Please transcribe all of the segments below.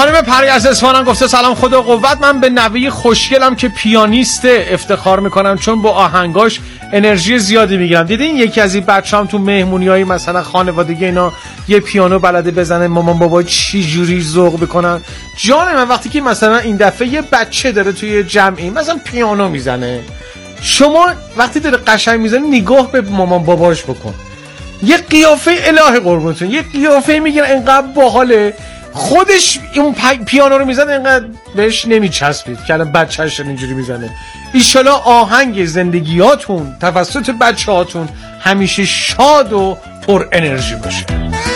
خانم پری از اصفهان گفته سلام خدا قوت، من به نوه خوشگلم که پیانیسته افتخار میکنم چون با آهنگاش انرژی زیادی میگیرم. دیدین یکی از این بچه‌ام تو مهمونیای مثلا خانوادگی اینا یه پیانو بلده بزنه، مامان بابا چی جوری ذوق بکنن. جان من وقتی که مثلا این دفعه یه بچه داره توی جمعی مثلا پیانو میزنه، شما وقتی داره قشنگ میزنه نگاه به مامان باباش بکن، یه قیافه الهی قربونتون، یه قیافه میگیره انقدر باحاله. خودش اون پیانو رو میزنه انقدر بهش نمیچسبید که الان بچه‌ش اینجوری میزنه. ایشالا آهنگ زندگیاتون توسط بچه‌هاتون همیشه شاد و پر انرژی باشه.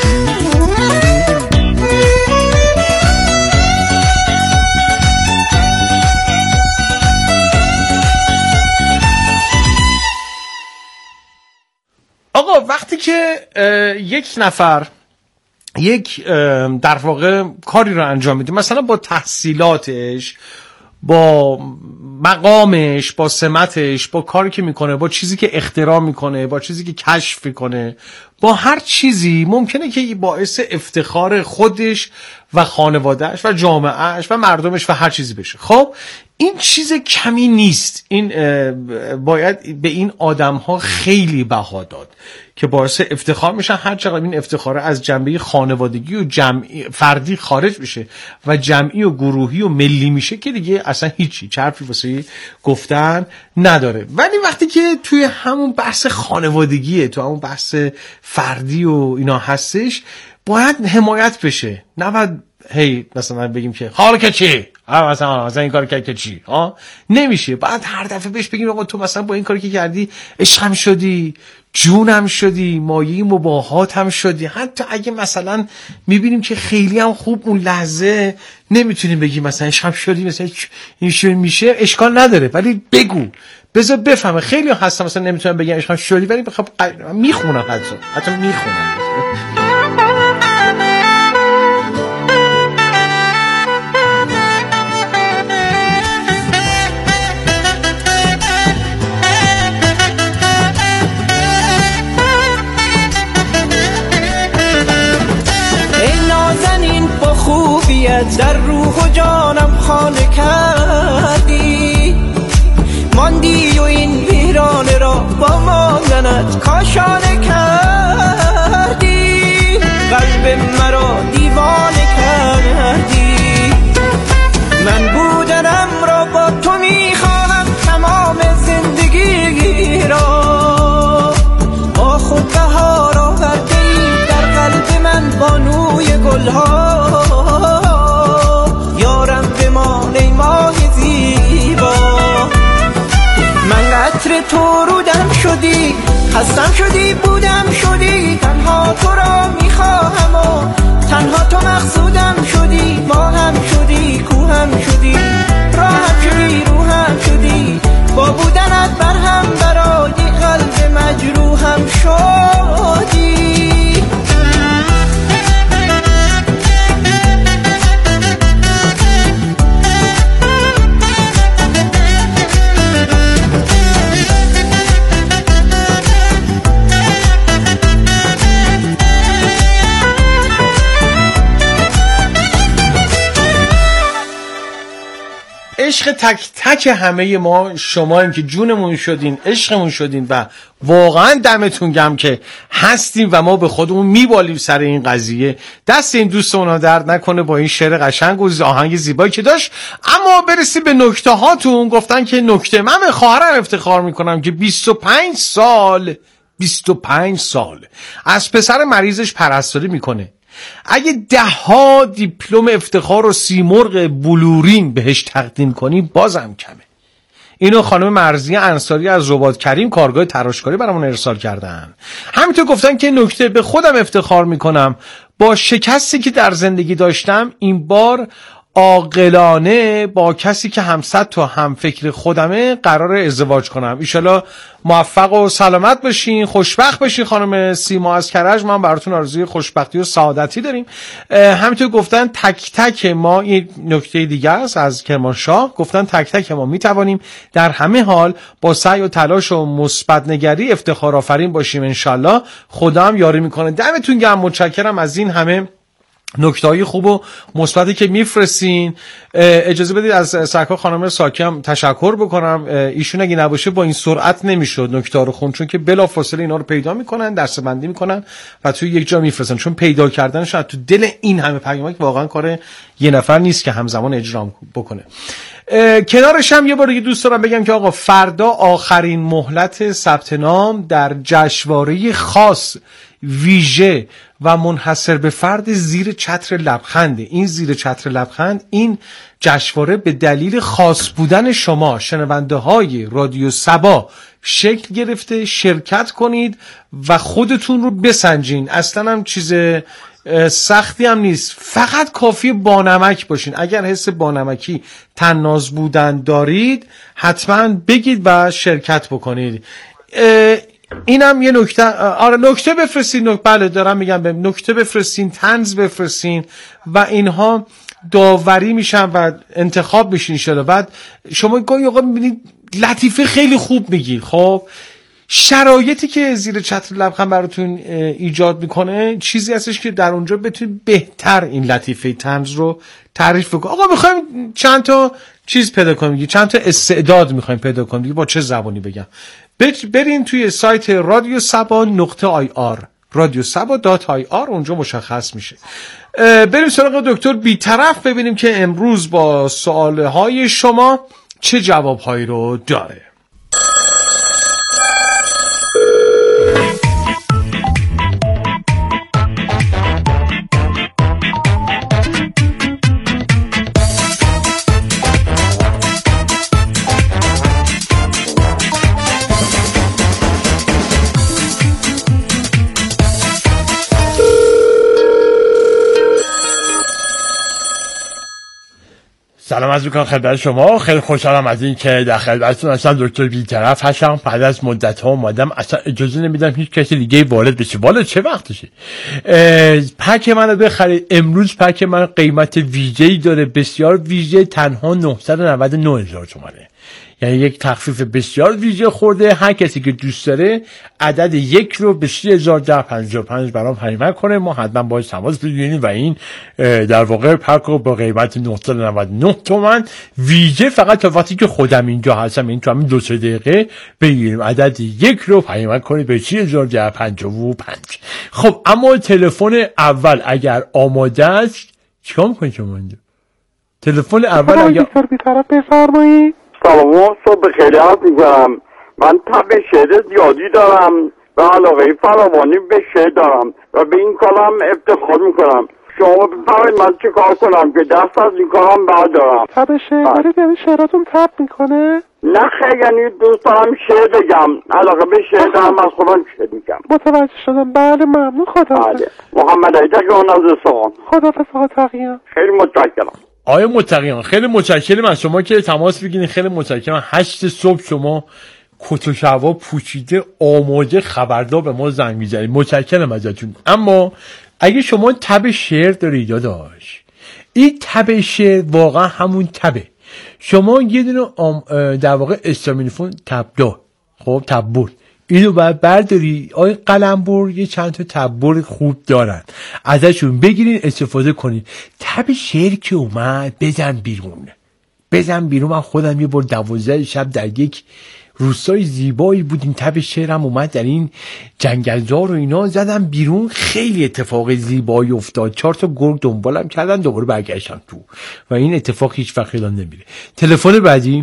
آقا وقتی که یک نفر یک در واقع کاری رو انجام میده، مثلا با تحصیلاتش، با مقامش، با سمتش، با کاری که میکنه، با چیزی که اختراع میکنه، با چیزی که کشف میکنه، با هر چیزی ممکنه که باعث افتخار خودش و خانوادهش و جامعهش و مردمش و هر چیزی بشه. خب این چیز کمی نیست، این باید به این آدم ها خیلی بها داد که باعث افتخار میشن. هر چقدر این افتخار از جنبه خانوادگی و جمعی فردی خارج میشه و جمعی و گروهی و ملی میشه که دیگه اصلا هیچی حرفی واسه گفتن نداره. ولی وقتی که توی همون بحث خانوادگیه، تو همون بحث فردی و اینا هستش، باید حمایت بشه. نباید هی مثلا بگیم که حالا که چی؟ مثلا این کار که چی؟ نمیشه. بعد هر دفعه بهش بگیم آقا تو مثلا با این کاری که کردی عشقم شدی، جونم شدی، مایه مباهات هم شدی. حتی اگه مثلا میبینیم که خیلی هم خوب اون لحظه نمیتونیم بگیم مثلا عشقم شدی، مثلا این میشه، اشکال نداره، ولی بگو، بذار بفهمه. خیلی هستن مثلا نمیتونن بگن عشقم شدی، ولی بخوام میخونن، حتی میخونن. در روح و جانم خانه کردی، ماندی و این ویرانه را با ماندنت کاشانه کردی، قلب مرا دیوانه کردی. من بودنم را با تو میخواهم تمام زندگی را، با خود بهار آوردی در قلب من بانوی گلها. تو رودم شدی، خستم شدی، بودم شدی، تنها تو را میخواهم و تنها تو مقصودم شدی. ما هم شدی، کوهم شدی، راهم شدی، روحم شدی، با بودنت برهم برای قلب مجروحم شدی. عشق تک تک همه ما شماییم که جونمون شدین، عشقمون شدین و واقعا دمتون گرم که هستیم و ما به خودمون میبالیم سر این قضیه. دست این دوستمون درد نکنه با این شعر قشنگ و آهنگ زیبایی که داشت. اما برسیم به نکته هاتون. گفتن که نکته، من به خواهرم افتخار میکنم که 25 سال از پسر مریضش پرستاری میکنه. اگه 10 دیپلم افتخار و سیمرغ بلورین بهش تقدیم کنی بازم کمه. اینو خانم مرضیه انصاری از رباط کریم کارگاه تراشکاری برامون ارسال کردن. همینطور گفتن که نکته، به خودم افتخار میکنم با شکستی که در زندگی داشتم این بار عاقلانه با کسی که همسط و هم فکر خودمه قرار ازدواج کنم. ایشالا موفق و سلامت باشین، خوشبخت باشین. خانم سیما از کرج، من براتون آرزوی خوشبختی و سعادتی داریم. همینطور گفتن تک تک ما، این نکته دیگه است از کرمانشاه، گفتن تک تک ما میتوانیم در همه حال با سعی و تلاش و مثبت نگری افتخار آفرین باشیم. انشالله خدا هم یاری میکنه. دمتون گرم، متشکرم از این همه نکته‌های خوب و مثبتی که میفرستین. اجازه بدید از سرکار خانم ساکی هم تشکر بکنم. ایشون اگه نباشه با این سرعت نمیشد نکته رو خون، چون که بلافاصله اینا رو پیدا میکنن، دسته‌بندی میکنن و توی یک جا میفرستن، چون پیدا کردنش تو دل این همه پیامک واقعا کار یه نفر نیست که همزمان اجرا بکنه. کنارش هم یه بار دیگه دوست دارم بگم که آقا فردا آخرین مهلت ثبت نام در جشنواره خاص ویژه و منحصر به فرد زیر چتر لبخند. این زیر چتر لبخند، این جشنواره به دلیل خاص بودن شما شنونده های رادیو صبا شکل گرفته. شرکت کنید و خودتون رو بسنجین. اصلا هم چیز سختی هم نیست، فقط کافی بانمک باشین. اگر حس بانمکی طناز بودن دارید حتما بگید و شرکت بکنید. اینم یه نکته. آره نکته بفرستین. بله دارم میگم به نکته بفرستین، طنز بفرستین و اینها داوری میشن و انتخاب میشین انشالله. بعد شما گاهی اوقات میبینید لطیفه خیلی خوب میگید. خب شرایطی که زیر چتر لبخند براتون ایجاد میکنه چیزی هستش که در اونجا بتونید بهتر این لطیفه طنز رو تعریف کنید. آقا میخوایم چند تا چیز پیدا کنیم، چند تا استعداد میخوایم پیدا کنیم، با چه زبانی بگم؟ برین توی سایت رادیو سبا .ir radiosaba.ir، اونجا مشخص میشه. بریم سراغ دکتر بی‌طرف ببینیم که امروز با سوالهای شما چه جوابهایی رو داره. سلام عرض می‌کنم خدمت شما. خیلی خوشحالم از این که در خدمتتون هستم. دکتر بی‌طرف هستم. بعد از مدت‌ها اومدم، اصلا اجازه نمیدم هیچ کسی دیگه وارد بشه. والا چه وقتشه؟ پک منو بخرید امروز. پک من قیمت ویژه‌ای داره، بسیار ویژه، تنها 999,000 تومانه. یعنی یک تخفیف بسیار ویژه خورده. هر کسی که دوست داره عدد یک رو به 30,1055 برام پیام کنه، ما حتما باید تماس بگیریم و این در واقع پک رو با قیمت 999 تومن ویژه فقط تا وقتی که خودم اینجا هستم، این تو همین 2-3 دقیقه بگیریم. عدد یک رو پیام کنید به 30,1055. خب اما تلفن اول اگر آماده است چیکار می‌کنید شما اینجا؟ تلفن اول اگر دکتر بی‌طرف بفرمایید. سلام، صبح خیلی عرض می‌کنم. من تب شعر زیادی دارم و علاقه فراوانی به شعر دارم و به این کارم افتخار میکنم. شما بفرمایید من چه کار کنم که دست از این کارم بردارم؟ تب شعر دارید؟ یعنی شعراتون تب میکنه؟ نه خیلی، یعنی دوست دارم شعر بگم، علاقه به شعر دارم، از خودم شعر میگم. متوجه شدم. بله ممنون. خداحافظ. بله. محمد علی تقیان از اصفهان. خداحافظ آقا تقیان. خیلی متشکرم. آقای متقیان خیلی متشکرم از شما که تماس بگیرین. خیلی متشکرم. 8 صبح شما کت و شلوار پوشیده آماده خبردار به ما زنگ میزنید. متشکرم ازتون. اما اگه شما تب شعر دارید داداش، این تب شعر واقعا همون تبه. شما یه دونه در واقع استامینوفون تبدار، خب تبور، اینو باید برداری. آقای قلمبر یه چند تا تبر خوب دارن، ازشون بگیرین استفاده کنین. تب شعر که اومد بزن بیرون. من خودم یه بار 12 شب در یک روستای زیبایی بود، این تب شعرم اومد در این جنگلزار و اینا، زدم بیرون. خیلی اتفاق زیبایی افتاد. 4 تا گرگ دنبالم کردن، دوباره برگشتم تو و این اتفاق هیچ وقت یادم نمیره. تلفن بعدی.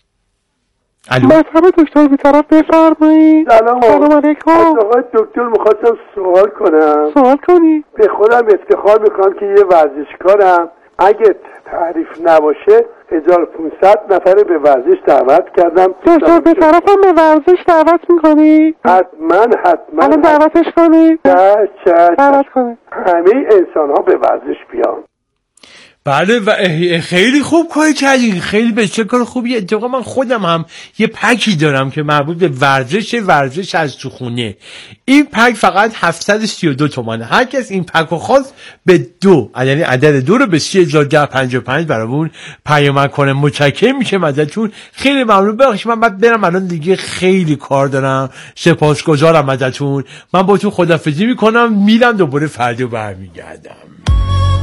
الو. مرحبا دکتر بی‌طرف بفرمایید. سلام علیکم. آقای دکتر میخواستم سوال کنم. سوال کنی؟ به خودم افتخار میکنم که یه ورزشکارم. اگه تعریف نباشه 1500 نفر به ورزش دعوت کردم. دکتر بی‌طرف هم به ورزش دعوت میکنی؟ حتما الان دعوتش کنی؟ دعوت کنی همه انسان ها به ورزش بیان. بله و خیلی خوب کاری کردین. خیلی بسیار کار خوبیه. اتفاقا من خودم هم یه پکی دارم که مربوط به ورزش از تو خونه. این پک فقط 732 تومانه. هر کس این پک رو خواست به 2، یعنی عدد 2 رو به 30,1055 برامون پیام کنه. متشکرم میشم ازتون. خیلی ممنون. بخش من بعد برم الان دیگه، خیلی کار دارم. سپاسگزارم ازتون. من با تو خداحافظی میکنم، میرم دوباره فردا برمیگردم.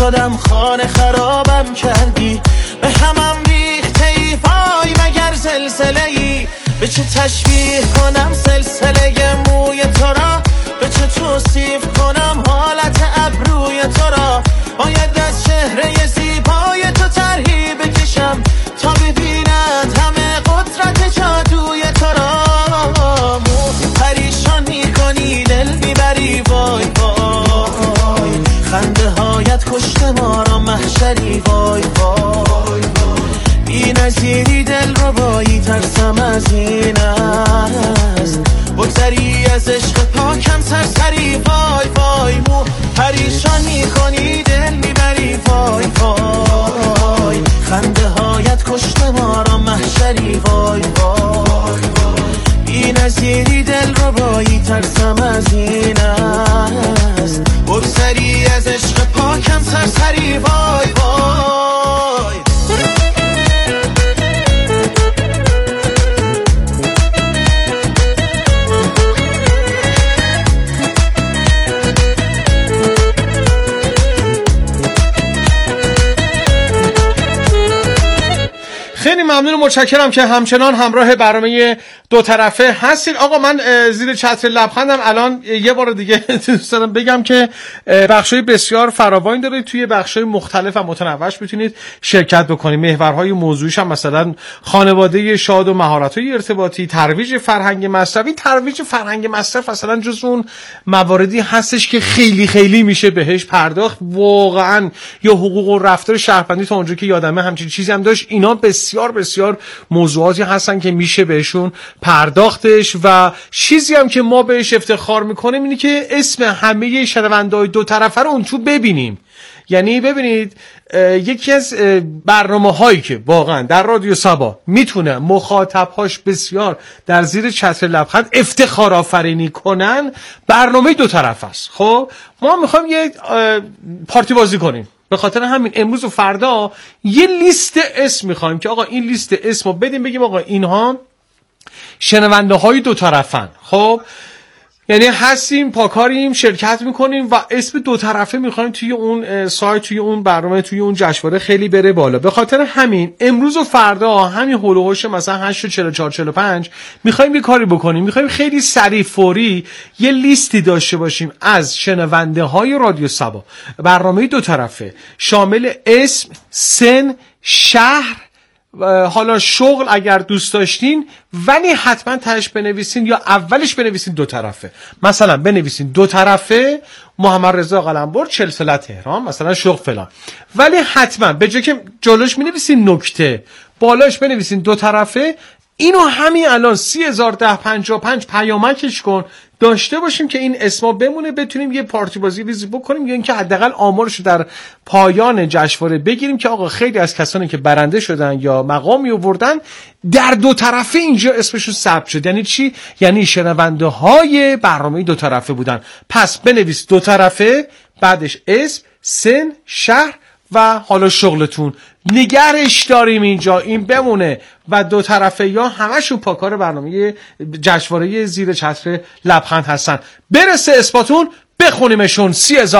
شدم خانه خرابم کردی به همم ریخته ای وای مگر زلزله ای به چه تشبیه کنم سلسله موی تو را به چه توصیف کنم حالت ابروی تو را باید از چهره زیبای تو طرحی بکشم تا ببیند همه قدرت جادوی تو را پریشان میکنی دل میبری وای وای خنده هایت کشت ما را محشری وای وای بی نظیری دل رو بایی ترسم از این است بگذری از عشق پاکم سرسری وای وای مو پریشان میکنی دل میبری وای وای خنده هایت کشت ما را محشری وای وای بی نظیری دل رو بایی ترسم از این است بگذری از عشق پاکم سرسری وای وای خیلی ممنون و متشکرم که همچنان همراه برنامه دو طرفه هستین. آقا من زیر چتر لبخندم الان یه بار دیگه دوست دارم بگم که بخشای بسیار فراوانی داره، توی بخشای مختلف و متنوعش میتونید شرکت بکنید. محورهای موضوعیش هم مثلا خانواده شاد و مهارت‌های ارتباطی، ترویج فرهنگ مصرف. این ترویج فرهنگ مصرف مثلا جز اون مواردی هستش که خیلی خیلی میشه بهش پرداخت واقعا، یا حقوق و رفتار شهروندی تا اونجا که یادمه همچین چیزی هم داشت. اینا بسیار بسیار موضوعاتی هستن که میشه بهشون پرداختش و چیزی هم که ما بهش افتخار میکنیم اینه که اسم همه شنونده‌های دو طرفه رو اون تو ببینیم. یعنی ببینید یکی از برنامه‌هایی که واقعا در رادیو سبا میتونه مخاطب‌هاش بسیار در زیر چتر لبخند افتخار آفرینی کنن برنامه دو طرفه است. خب ما میخوایم یه پارتی بازی کنیم، به خاطر همین امروز و فردا یه لیست اسم میخوایم که آقا این لیست اسم رو بدیم، بگیم آقا اینها شنونده های دو طرفن. خب یعنی هستیم پاکاریم شرکت میکنیم و اسم دو طرفه میخوایم توی اون سایت، توی اون برنامه، توی اون جشنواره خیلی بره بالا. به خاطر همین امروز و فردا همین هول و هوش مثلا 8:44-45 میخوایم یه کاری بکنیم، میخوایم خیلی سریع فوری یه لیستی داشته باشیم از شنونده های رادیو سبا برنامه دو طرفه، شامل اسم، سن، شهر، حالا شغل اگر دوست داشتین، ولی حتما تهش بنویسین یا اولش بنویسین دو طرفه. مثلا بنویسین دو طرفه محمد رضا قلمبر 40 ساله تهران مثلا شغل فلان، ولی حتما به جای که جلوش می‌نویسین نکته بالاش بنویسین دو طرفه. اینو همین الان 301055 پیامکش کن داشته باشیم که این اسما بمونه، بتونیم یه پارتی بازی ریزی بکنیم یا اینکه حداقل آمارش در پایان جشنواره بگیریم که آقا خیلی از کسانی که برنده شدن یا مقامی آوردن در دو طرفه اینجا اسمشون ثبت شد. یعنی چی؟ یعنی شنونده های برنامه دو طرفه بودن. پس بنویس دو طرفه، بعدش اسم، سن، شهر و حالا شغلتون، نگرش داریم اینجا این بمونه و دو طرفه یا همشون پاکار برنامه جشنواره زیر چتر لبخند هستن. برسه اسماتون بخونیمشون.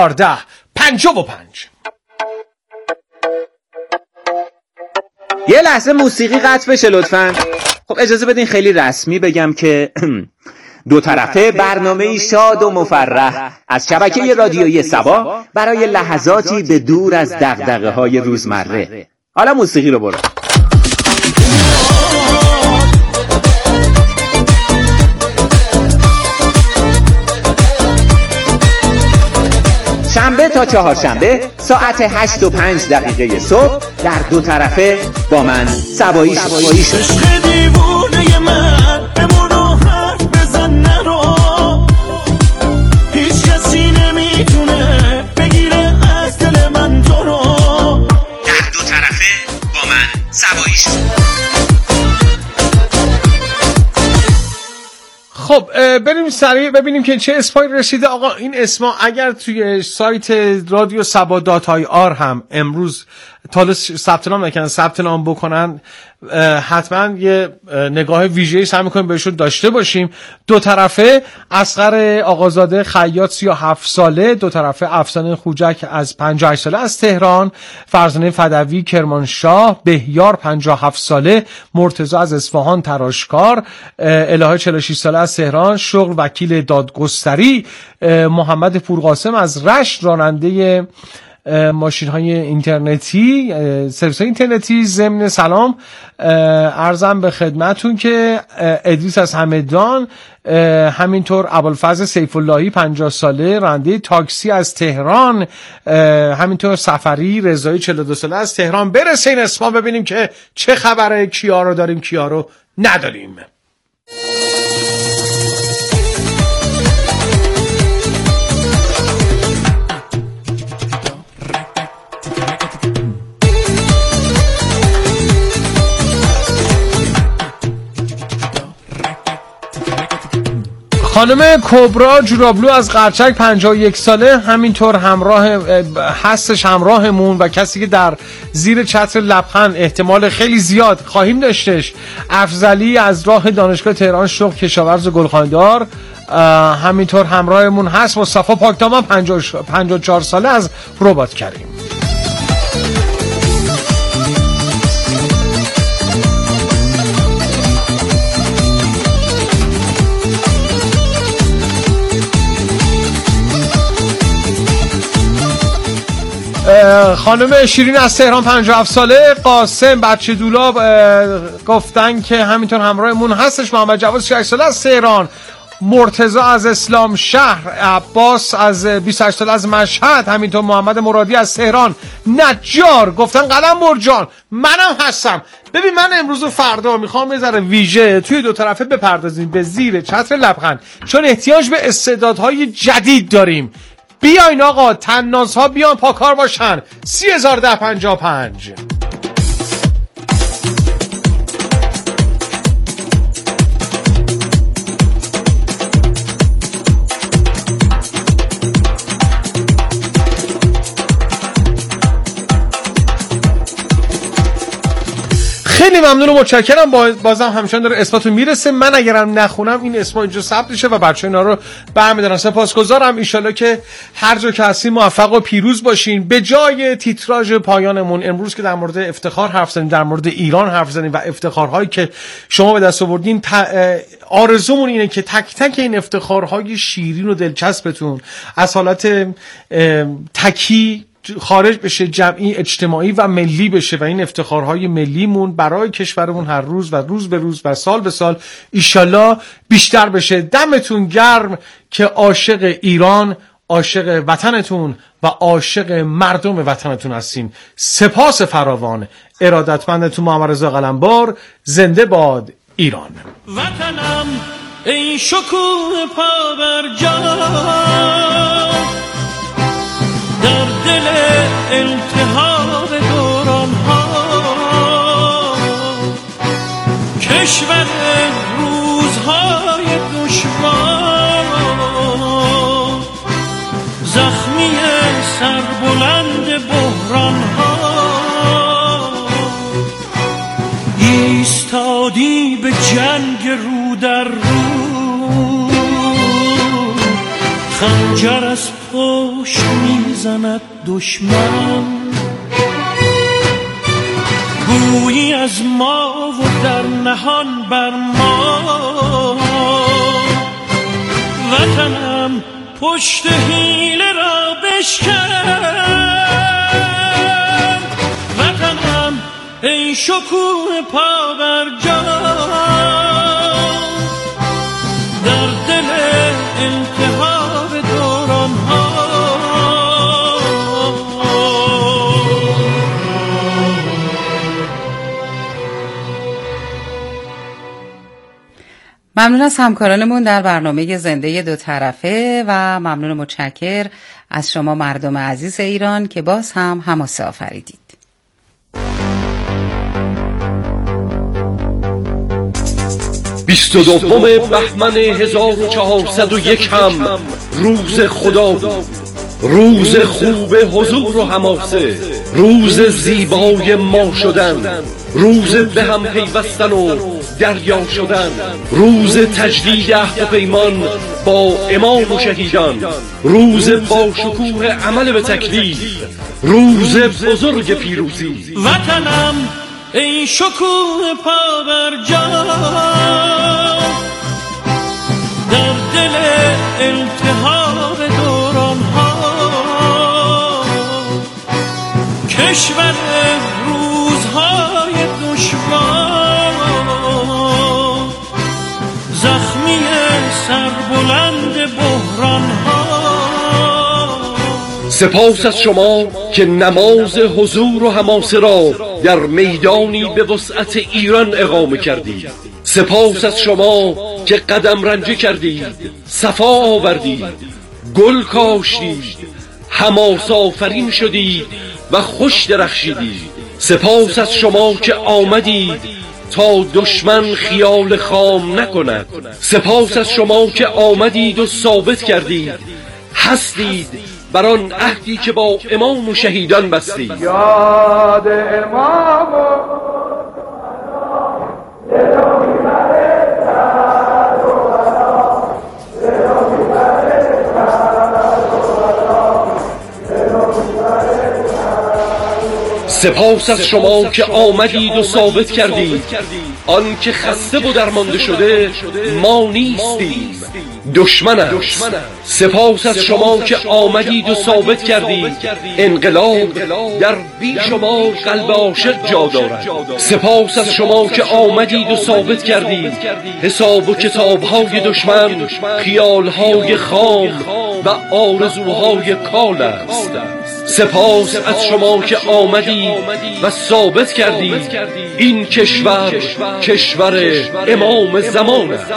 301055. یه لحظه موسیقی قطع بشه لطفاً. خب اجازه بدین خیلی رسمی بگم که دو طرفه برنامه‌ای شاد و مفرح از شبکه رادیویی سبا برای لحظاتی به دور از دغدغه‌های روزمره. حالا موسیقی رو برو. شنبه تا چهارشنبه ساعت 8:05 صبح در دو طرفه با من سبایی شد. عشق دیوونه من بمونو حرف بزن نرو، هیچ کسی نمیتونه بگیره از دل من تو رو. در دو طرفه با من سبایی شد. خب بریم سریع ببینیم که چه اسمایی رسیده. آقا این اسما اگر توی سایت رادیو سبا .ir هم امروز تا ثبت نام نکنن ثبت نام بکنن، حتما یه نگاه ویژه‌ای سعی می‌کنیم بهشون داشته باشیم. دو طرفه اصغر آقازاده خیاط 37 ساله، دو طرفه افسانه خوجک از 58 ساله از تهران، فرزانه فدوی کرمانشاه، بهیار 57 ساله، مرتضی از اصفهان تراشکار، الهه 46 ساله از تهران شغل وکیل دادگستری، محمد پورقاسم از رشت راننده ماشین های اینترنتی، سرویس های اینترنتی. ضمن سلام عرضم به خدمتون که ادریس از همدان، همینطور ابوالفضل سیف اللهی 50 ساله راننده تاکسی از تهران، همینطور سفری رضایی 42 ساله از تهران. برسه این اسما ببینیم که چه خبره، کیا رو داریم کیا رو نداریم. خانم کبرا جورابلو از قرچک 51 ساله، همینطور هستش همراهمون و کسی که در زیر چتر لبخند احتمال خیلی زیاد خواهیم داشتش. افضلی از راه دانشگاه تهران شغل کشاورز و گلخانه‌دار، همینطور همراهمون هست. مصطفی پاکدامن 54 ساله از رباط کریم. خانم شیرین از تهران 57 ساله، قاسم بچه دولاب گفتن که همینطور همراهمون هستش. محمد جواد 6 ساله از تهران، مرتضی از اسلام شهر، عباس از 28 ساله از مشهد، همینطور محمد مرادی از تهران. نجار گفتن قلم مرجان، منم هستم. ببین من امروز و فردا میخوام یه ذره ویژه توی دو طرفه بپردازیم به زیر چتر لبخند، چون احتیاج به استعدادهای جدید داریم. بیاین آقا، طنازها بیان پاکار باشن. 301055. خیلی ممنون و متشکرم. بازم همچنان داره اسمتون میرسه. من اگرم نخونم این اسما اینجا ثبت میشه و بچه‌ها اینا رو برمی‌دارن. سپاسگزارم. ان شاءالله که هر جا که هستین موفق و پیروز باشین. به جای تیتراژ پایانمون امروز که در مورد افتخار حرف زدیم، در مورد ایران حرف زدیم و افتخارهایی که شما به دست آوردین، آرزومون اینه که تک تک این افتخارهای شیرین و دلچسبتون از حالت تکی خارج بشه، جمعی اجتماعی و ملی بشه و این افتخارهای ملیمون برای کشورمون هر روز و روز به روز و سال به سال ایشالله بیشتر بشه. دمتون گرم که عاشق ایران، عاشق وطنتون و عاشق مردم وطنتون هستین. سپاس فراوان. ارادتمندتون محمد رضا قلمبار. زنده باد ایران. وطنم ای شکوه پابرجا، در دل التهاب دوران ها، کشور روزهای دشوار، زخمی سربلند بحران ها، ایستادی به جنگ رو در رو، خنجر از پشت میزند دشمن، گویی از ما و در نهان بر ما، وطنم پشت حیله را بشکن، وطنم ای شکوه پابرجا، در دل التهاب دوران ها. ممنون از همکارانمون در برنامه زنده دو طرفه و ممنون متشکر از شما مردم عزیز ایران که باز هم حماسه آفریدید. بیست و دوم بهمن 1401 هم روز خدا بود. روز خوب حضور و حماسه، روز زیبای ما شدن، روز به هم پیوستن و دریا شدن، روز تجدید عهد و پیمان با امام و شهیدان، روز با شکوه عمل به تکلیف، روز بزرگ پیروزی. وطنم ای شکوه پا بر جا، در دل التهاب دوران ها، کشور روزهای دشوار، زخمی سربلند بحران ها. سپاس از شما که نماز حضور و حماسه را در میدانی به وسعت ایران اقامه کردید. سپاس از شما که قدم رنجه کردید، صفا آوردید، گل کاشتید، حماس آفرین شدید و خوش درخشیدید. سپاس از شما که آمدید تا دشمن خیال خام نکند. سپاس از شما که آمدید و ثابت کردید هستید بر آن عهدی که با امام و شهیدان بستید. یاد امام سپاس از شما که آمدید و ثابت کردید آن که خسته و درمانده شده ما نیستیم، دشمن است. سپاس از شما که آمدید و ثابت کردید انقلاب در بی شما قلب عاشق جا دارد. سپاس از شما که آمدید و ثابت کردید حساب و کتاب‌های دشمن خیال‌های خام و آرزوهای کال است. سپاس از شما که آمدید و ثابت کردید این کشور امام زمان است.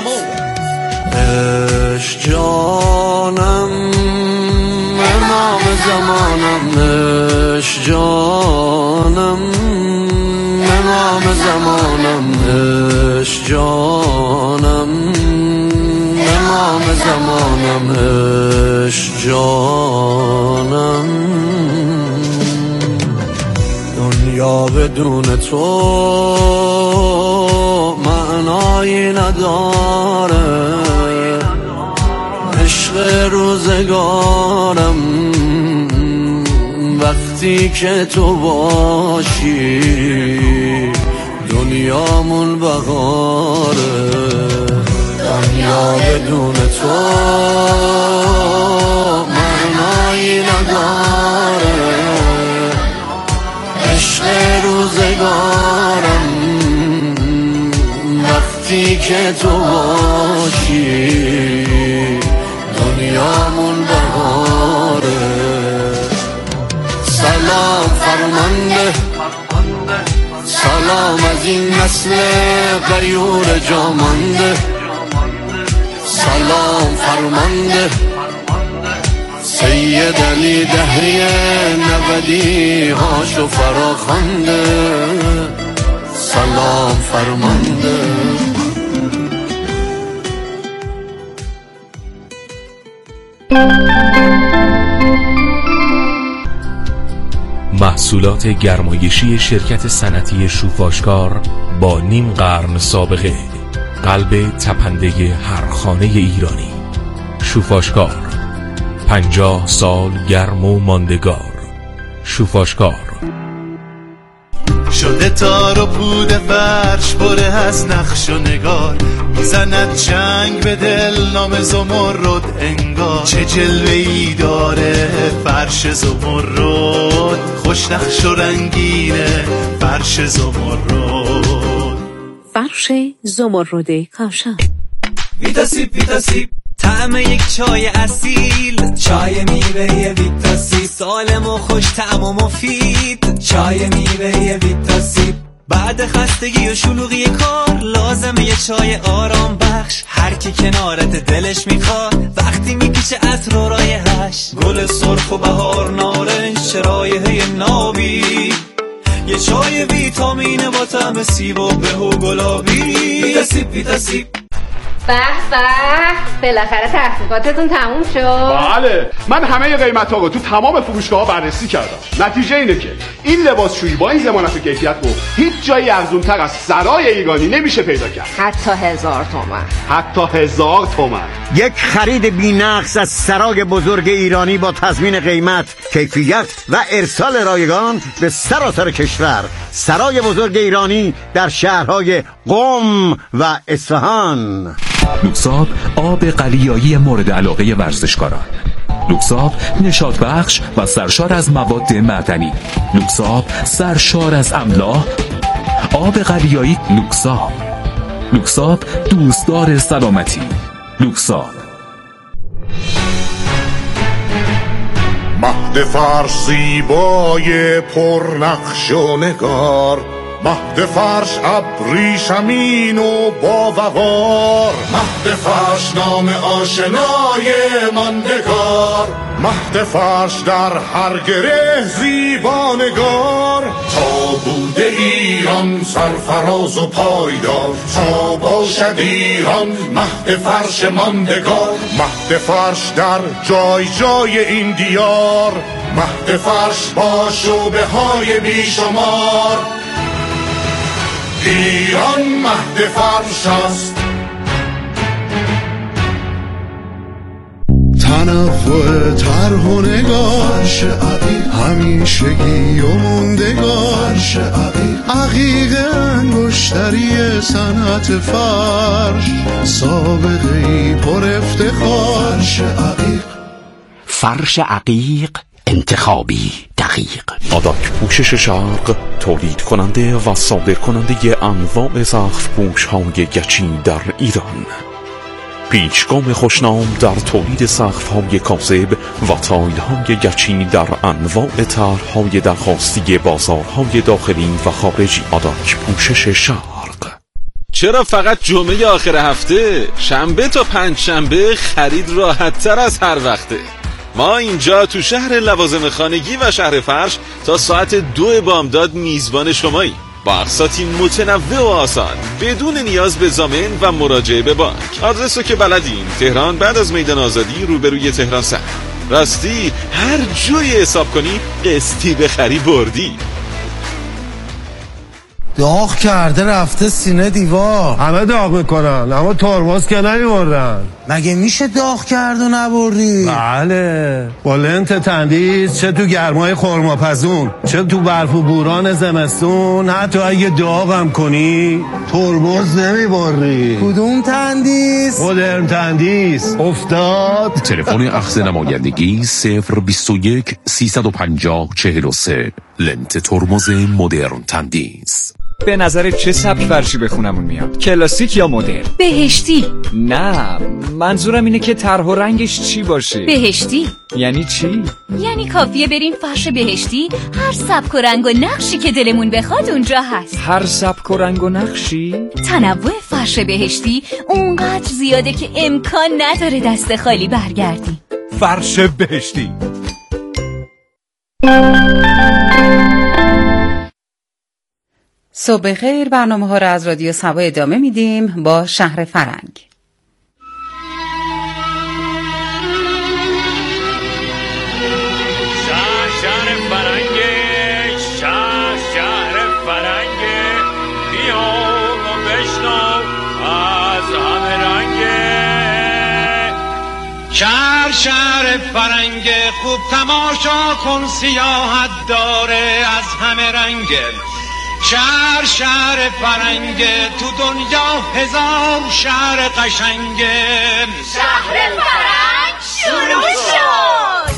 عشق جانم امام زمانم، عشق جانم امام زمانم، عشق جانم امام زمانم، عشق جانم. دنیا بدون تو معنایی نداره، عشق روزگارم وقتی که تو باشی دنیامون بهاره. دنیا بدون تو معنایی نداره، عشق روزگارم وقتی که تو باشی دنیامون بهاره. سلام فرمانده، سلام از این نسل غیور جامانده، سلام فرمانده سید علی دهری نودی هاشو فراخوانده، سلام فرمانده. محصولات گرمایشی شرکت صنعتی شوفاشکار با نیم قرن سابقه، قلب تپنده هر خانه ایرانی. شوفاشکار 50 سال گرم و ماندگار. شوفاشکار شده تار و پود فرش پره از نقش و نگار، میزند چنگ به دل نام زمرد انگار. چه جلوه‌ای داره فرش زمرد، خوش نقش و رنگینه فرش زمرد. فرش زمرد کاشان. ویتاسیب طعم یک چای اصیل، چای میوه ویتاسیب سالم و خوش طعم و مفید. چای میوه ویتاسیب بعد خستگی و شلوغی کار لازمه یه چای آرام بخش. هر کی کنارت دلش میخواد وقتی میکشه عطر و رایحش، گل سرخ و بهار نارنج رایحه نابی. یه چای ویتامین با طعم سیب و به و گلابی. ویتاسیب بالاخره تحقیقاتتون تموم شد؟ بله، من همه قیمت‌ها رو تو تمام فروشگاه‌ها بررسی کردم. نتیجه اینه که این لباسشویی با این ضمانت و کیفیت رو هیچ جایی ارزان‌تر از سرای ایرانی نمیشه پیدا کرد. حتی 1000 تومان. حتی 1000 تومان. یک خرید بی‌نقص از سرای بزرگ ایرانی با تضمین قیمت، کیفیت و ارسال رایگان به سراسر کشور. سرای بزرگ ایرانی در شهرهای قم و اصفهان. لوکساب آب قلیایی مورد علاقه ورزشکاران. لوکساب نشاط بخش و سرشار از مواد معدنی. لوکساب سرشار از املاح. آب قلیایی لوکساب. لوکساب دوستدار سلامتی. لوکساب. مهد فرش زیبای پرنقش و نگار، مهد فرش ابریشمین و با وقار، مهد فرش نام آشنای ماندگار، مهد فرش در هر گره زیبانگار. تا بوده ایران سرفراز و پایدار، تا باشد ایران مهد فرش ماندگار. مهد فرش در جای جای این دیار، مهد فرش با شعبه های بیشمار. ایران مهد فرش است. تنوع طرح و نگار، همیشگی و موندگار، عقیق انگشتری صنعت فرش، سابقه‌ای پر افتخار. فرش عقیق انتخابی دقیق. آداک پوشش شرق تولید کننده و صادر کننده انواع سقف پوش های گچی در ایران. پیشگام خوشنام در تولید سقف های کاذب و تایل های گچی در انواع طرح های درخواستی بازارهای داخلی و خارجی. آداک پوشش شرق. چرا فقط جمعه آخر هفته؟ شنبه تا پنجشنبه خرید راحت تر از هر وقته. ما اینجا تو شهر لوازم خانگی و شهر فرش تا ساعت 2 بامداد میزبان شمایی، با اقساطی متنوع و آسان بدون نیاز به ضامن و مراجعه به بانک. آدرسو که بلدین، تهران بعد از میدان آزادی روبروی تهران سر. راستی هر جوی حساب کنی قسطی بخری بردی. داغ کرده رفته سینه دیوار. همه داغ میکنن اما ترمز که نمیبردن. مگه میشه داغ کرد و نبردی؟ بله، با لنت تندیس، چه تو گرمای خرماپزون، چه تو برف و بوران زمستون، حتی اگه داغم کنی ترمز نمیبری. کدوم تندیس؟ مدرن تندیس. افتاد. تلفن اخذ نمایندگی 021 350 43. لنت ترمز مدرن تندیس. به نظر چه سبک فرشی به خونمون میاد؟ کلاسیک یا مدرن؟ بهشتی. نه، منظورم اینه که طرح و رنگش چی باشه. بهشتی یعنی چی؟ یعنی کافیه بریم فرش بهشتی، هر سبک و رنگ و نقشی که دلمون بخواد اونجا هست. هر سبک و رنگ و نقشی؟ تنوع فرش بهشتی اونقدر زیاده که امکان نداره دست خالی برگردیم. فرش بهشتی. صبح خیر، برنامه ها را از رادیو سبا ادامه میدیم با شهر فرنگ. شهر فرنگ، شهر فرنگ، بیا و بشنو از همه رنگ. شهر فرنگ، خوب تماشا کن، سیاحت داره از همه رنگ. شهر فرنگ، تو دنیا هزار شهر قشنگه. شهر فرنگ شروع شد.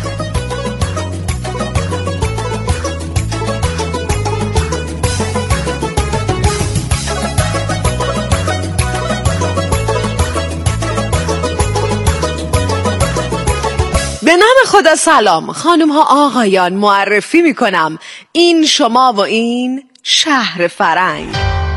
به نام خدا سلام خانم ها آقایان، معرفی میکنم این شما و این شهر فرنگ.